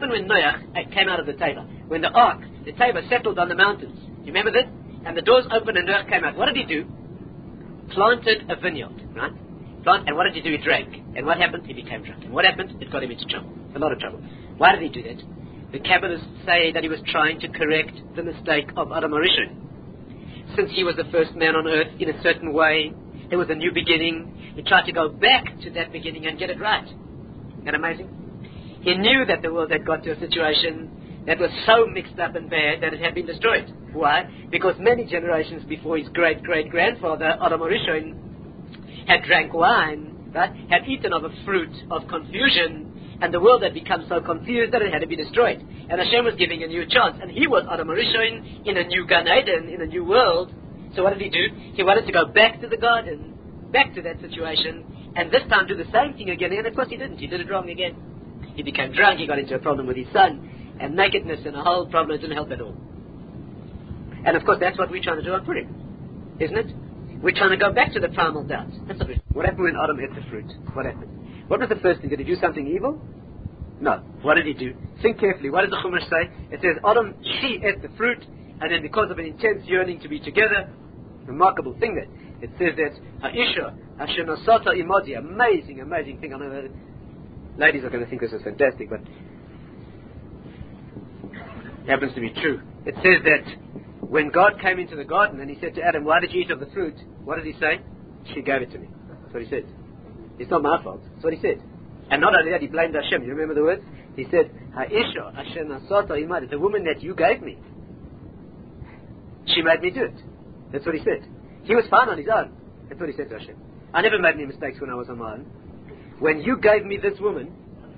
came out of the Teva? When the ark, the Teva, settled on the mountains. You remember this? And the doors opened and Noah came out. What did he do? Planted a vineyard, right? And what did he do? He drank. And what happened? He became drunk. And what happened? It got him into trouble. A lot of trouble. Why did he do that? The Kabbalists say that he was trying to correct the mistake of Adam HaRishon. Since he was the first man on earth in a certain way, there was a new beginning. He tried to go back to that beginning and get it right. Isn't that amazing? He knew that the world had got to a situation that was so mixed up and bad that it had been destroyed. Why? Because many generations before his great-great-grandfather, Adam HaRishon, had drank wine, right? Had eaten of a fruit of confusion, and the world had become so confused that it had to be destroyed. And Hashem was giving a new chance. And he was Adam HaRishon in a new Gan Eden, in a new world. So what did he do? He wanted to go back to the garden, back to that situation, and this time do the same thing again. And of course he didn't. He did it wrong again. He became drunk. He got into a problem with his son. And nakedness and a whole problem didn't help at all. And of course that's what we're trying to do on Purim. Isn't it? We're trying to go back to the primal doubts. That's what happened when Adam ate the fruit? What happened? What was the first thing? Did he do something evil? No. What did he do? Think carefully. What does the Chumash say? It says, Adam, she ate the fruit, and then because of an intense yearning to be together, remarkable thing that, it says that, Ha'isha, Asher Nosata Imodi, amazing, amazing thing. I know that ladies are going to think this is fantastic, but it happens to be true. It says that when God came into the garden and he said to Adam, why did you eat of the fruit? What did he say? She gave it to me. That's what he said. It's not my fault. That's what he said. And not only that, he blamed Hashem. You remember the words? He said, Ha'isha Asher Nasata Imadi, the woman that you gave me, she made me do it. That's what he said. He was fine on his own. That's what he said to Hashem. I never made any mistakes when I was on my own. When you gave me this woman,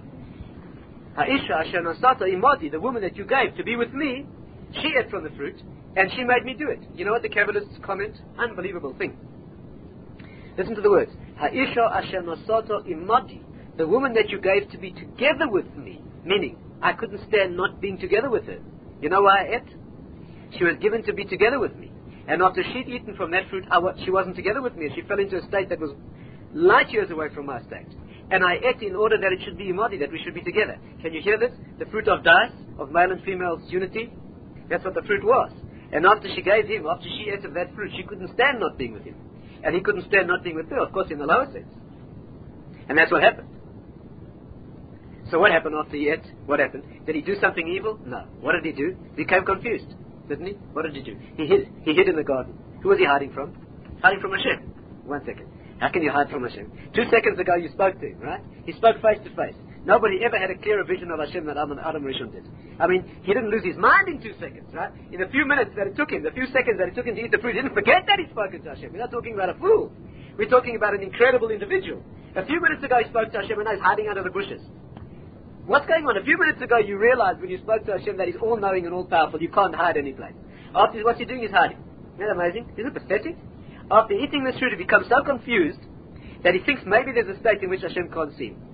Ha'isha Asher Nasata Imadi, the woman that you gave to be with me, she ate from the fruit, and she made me do it. You know what the Kabbalists comment? Unbelievable thing. Listen to the words. Ha'isha Asher Nasata Imadi, the woman that you gave to be together with me. Meaning, I couldn't stand not being together with her. You know why I ate? She was given to be together with me. And after she'd eaten from that fruit, she wasn't together with me. She fell into a state that was light years away from my state. And I ate in order that it should be imadi, that we should be together. Can you hear this? The fruit of das, of male and female's unity. That's what the fruit was. And after she ate of that fruit, she couldn't stand not being with him. And he couldn't stand not being with her, of course, in the lower sense. And that's what happened. So what happened after he ate? What happened? Did he do something evil? No. What did he do? He became confused, didn't he? What did he do? He hid. He hid in the garden. Who was he hiding from? Hiding from Hashem. 1 second. How can you hide from Hashem? 2 seconds ago you spoke to him, right? He spoke face to face. Nobody ever had a clearer vision of Hashem than Adam HaRishon did. I mean, he didn't lose his mind in 2 seconds, right? In the few minutes that it took him, the few seconds that it took him to eat the fruit, he didn't forget that he'd spoken to Hashem. We're not talking about a fool. We're talking about an incredible individual. A few minutes ago he spoke to Hashem and now he's hiding under the bushes. What's going on? A few minutes ago you realized when you spoke to Hashem that he's all-knowing and all-powerful. You can't hide any place. After what's he doing? He's hiding. Isn't that amazing? Isn't it pathetic? After eating this fruit, he becomes so confused that he thinks maybe there's a state in which Hashem can't see him.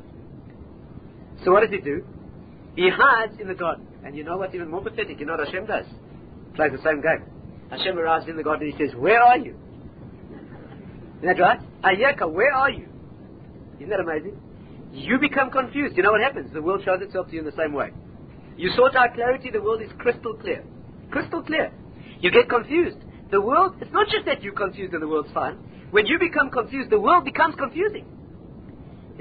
So what does he do? He hides in the garden. And you know what's even more pathetic? You know what Hashem does? He plays the same game. Hashem arrives in the garden and he says, where are you? Isn't that right? Ayeka, where are you? Isn't that amazing? You become confused. You know what happens? The world shows itself to you in the same way. You sort out clarity, the world is crystal clear. Crystal clear. You get confused. The world, it's not just that you're confused and the world's fine. When you become confused, the world becomes confusing. Yes?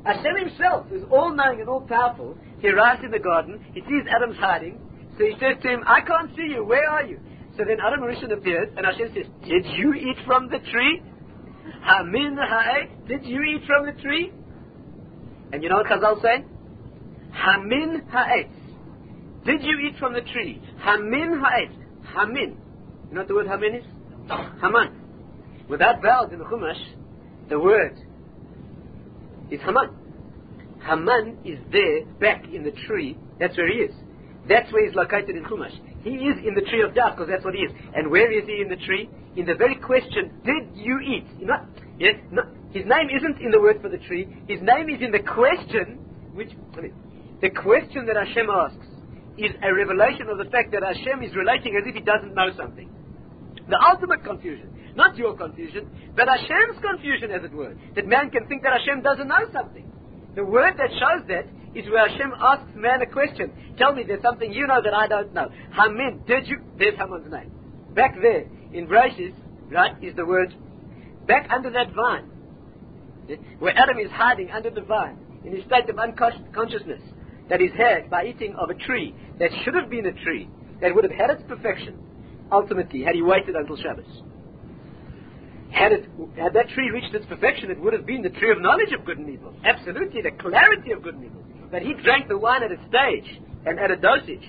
Hashem himself, who's all-knowing and all-powerful, he arrives in the garden, he sees Adam's hiding, so he says to him, I can't see you, where are you? So then Adam Rishon appears, and Hashem says, did you eat from the tree? Hamin ha'et, did you eat from the tree? And you know what Chazal say? Hamin ha'et. Did you eat from the tree? Hamin ha'et. Hamin. You know what the word Hamin is? Haman. Without vowels in the Chumash, the word is Haman. Haman is there, back in the tree. That's where he is. That's where he's located in Chumash. He is in the tree of doubt, because that's what he is. And where is he in the tree? In the very question, did you eat? Yes? No, his name isn't in the word for the tree. His name is in the question, the question that Hashem asks is a revelation of the fact that Hashem is relating as if he doesn't know something. The ultimate confusion. Not your confusion, but Hashem's confusion, as it were. That man can think that Hashem doesn't know something. The word that shows that is where Hashem asks man a question. Tell me, there's something you know that I don't know. Hamin, did you... There's Haman's name. Back there, in Bereshis, right, is the word, back under that vine, where Adam is hiding under the vine, in his state of unconsciousness, that is had by eating of a tree that should have been a tree, that would have had its perfection, ultimately, had he waited until Shabbos. Had that tree reached its perfection, it would have been the tree of knowledge of good and evil. Absolutely, the clarity of good and evil. But he drank the wine at a stage and at a dosage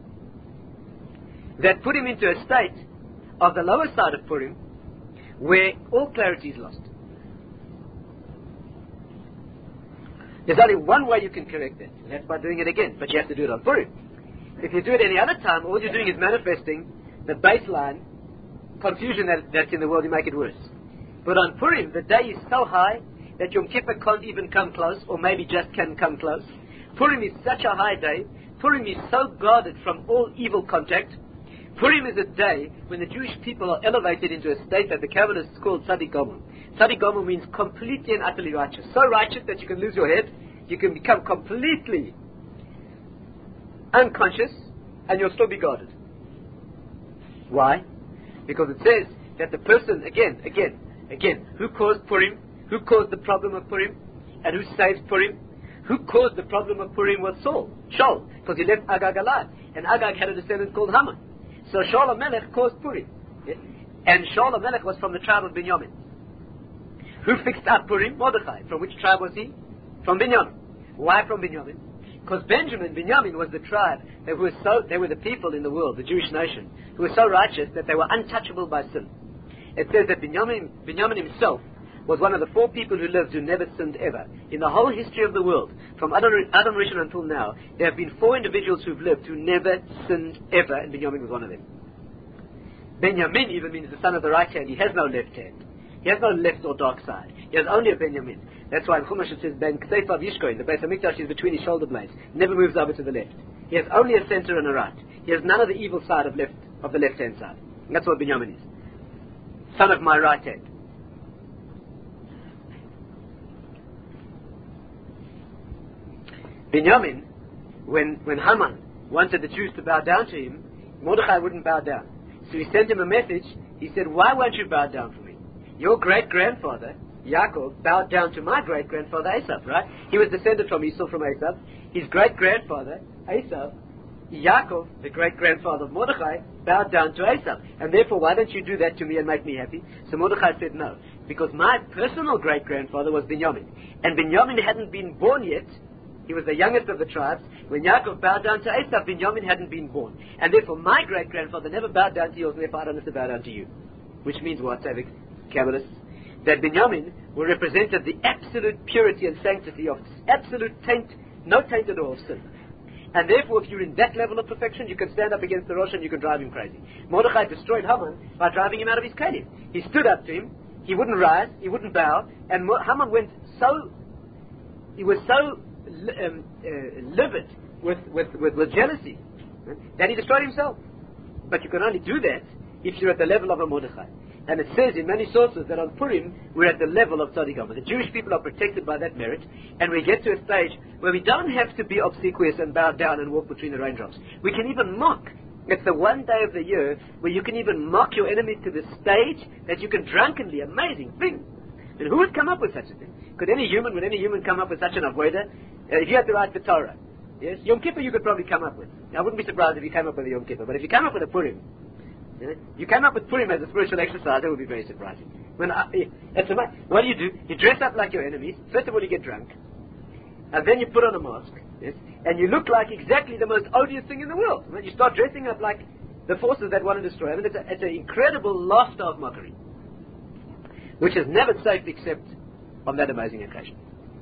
that put him into a state of the lower side of Purim, where all clarity is lost. There's only one way you can correct that, and that's by doing it again, but you have to do it on Purim. If you do it any other time, all you're doing is manifesting the baseline confusion that's in the world. You make it worse. But on Purim, the day is so high that Yom Kippur can't even come close, or maybe just can come close. Purim is such a high day. Purim is so guarded from all evil contact. Purim is a day when the Jewish people are elevated into a state that the Kabbalists call Tzaddik Gomor. Tzaddik Gomor means completely and utterly righteous. So righteous that you can lose your head, you can become completely unconscious, and you'll still be guarded. Why? Because it says that the person, again, who caused Purim, who caused the problem of Purim, and who saved Purim? Who caused the problem of Purim was Shaul, because he left Agag alive, and Agag had a descendant called Haman. So Shaul HaMelech caused Purim, and Shaul HaMelech was from the tribe of Binyamin. Who fixed up Purim? Mordechai. From which tribe was he? From Binyamin. Why from Binyamin? Because Binyamin was the tribe they were the people in the world, the Jewish nation, who were so righteous that they were untouchable by sin. It says that Binyamin himself was one of the 4 people who lived who never sinned ever. In the whole history of the world, from Adam Rishon until now, there have been 4 individuals who've lived who never sinned ever, and Binyamin was one of them. Binyamin even means the son of the right hand. He has no left hand. He has no left or dark side. He has only a Binyamin. That's why in Chumash it says, Ben Kteifav Yishkoin, the Beis HaMikdash is between his shoulder blades. Never moves over to the left. He has only a center and a right. He has none of the evil side of the left-hand side. And that's what Binyamin is. Son of my right hand. Binyamin, when Haman wanted the Jews to bow down to him, Mordechai wouldn't bow down. So he sent him a message. He said, why won't you bow down for me? Your great-grandfather, Yaakov, bowed down to my great-grandfather, Esav, right? He was descended from Esau, from Esav. His great-grandfather, Esav, Yaakov, the great-grandfather of Mordechai, bowed down to Esav. And therefore, why don't you do that to me and make me happy? So Mordechai said no. Because my personal great-grandfather was Binyamin. And Binyamin hadn't been born yet. He was the youngest of the tribes. When Yaakov bowed down to Esav, Binyamin hadn't been born. And therefore, my great-grandfather never bowed down to yours, and therefore I don't have to bow down to you. Which means what, Savik, Kabbalists? That Binyamin will represent the absolute purity and sanctity of absolute taint, no taint at all of sin. And therefore, if you're in that level of perfection, you can stand up against the Rosh and you can drive him crazy. Mordechai destroyed Haman by driving him out of his kelim. He stood up to him, he wouldn't rise, he wouldn't bow, and Haman he was so livid with jealousy that he destroyed himself. But you can only do that if you're at the level of a Mordechai. And it says in many sources that on Purim, we're at the level of Tzaddik Gomor. The Jewish people are protected by that merit, and we get to a stage where we don't have to be obsequious and bow down and walk between the raindrops. We can even mock. It's the one day of the year where you can even mock your enemies to the stage that you can drunkenly, amazing thing, And who would come up with such a thing? Would any human come up with such an avodah? If you had to write the Torah, yes, Yom Kippur you could probably come up with. I wouldn't be surprised if you came up with a Yom Kippur, but if you come up with a Purim, you came up with Purim as a spiritual exercise, that would be very surprising. What do? You dress up like your enemies. First of all, you get drunk, and then you put on a mask, yes, and you look like exactly the most odious thing in the world. And then you start dressing up like the forces that want to destroy. I mean, it's an incredible laughter of mockery, which is never safe except on that amazing occasion.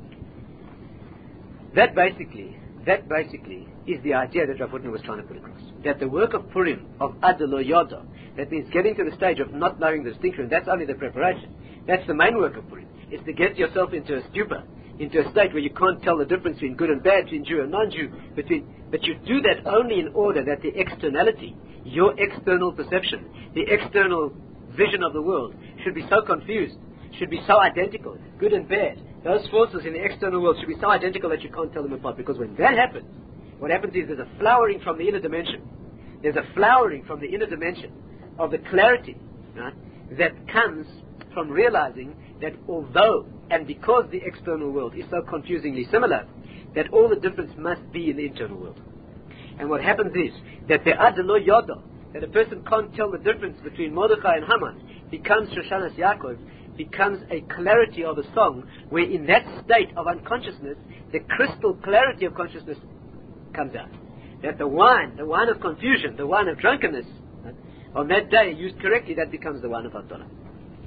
That basically is the idea that Rav Hutner was trying to put across. That the work of Purim, of Ad Lo Yoda, that means getting to the stage of not knowing the distinction, that's only the preparation. That's the main work of Purim. It's to get yourself into a stupor, into a state where you can't tell the difference between good and bad, between Jew and non-Jew, but you do that only in order that the externality, your external perception, the external vision of the world should be so confused, should be so identical, good and bad. Those forces in the external world should be so identical that you can't tell them apart. Because when that happens, what happens is there's a flowering from the inner dimension. There's a flowering from the inner dimension of the clarity, right, that comes from realizing that although and because the external world is so confusingly similar, that all the difference must be in the internal world. And what happens is that the Ad Lo Yoda, that a person can't tell the difference between Mordechai and Haman, becomes Shoshanas Yaakov, becomes a clarity of a song, where in that state of unconsciousness, the crystal clarity of consciousness comes out. That the wine of confusion, the wine of drunkenness, on that day, used correctly, that becomes the wine of Havdalah.